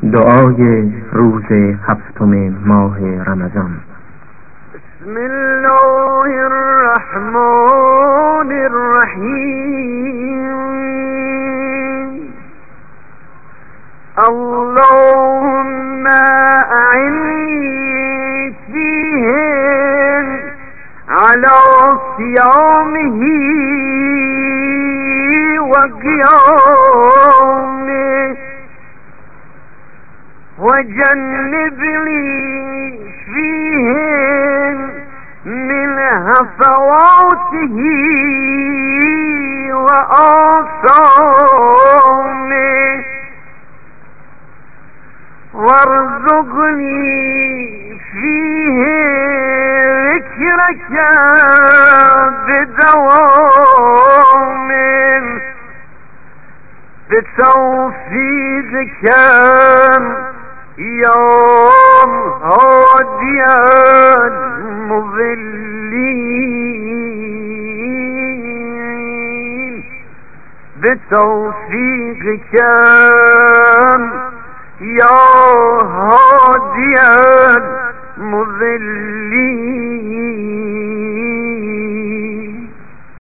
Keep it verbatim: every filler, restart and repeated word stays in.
دعای روز هفتم ماه رمضان. بسم الله الرحمن الرحیم. اللهم اعنی فیه على صیامه و قیامه وجنبني فيه من هفواته وآثامه وارزقني فيه ذكرك بدوام بتوفيقك يا هادي المضلين بتوفيقك يا هادي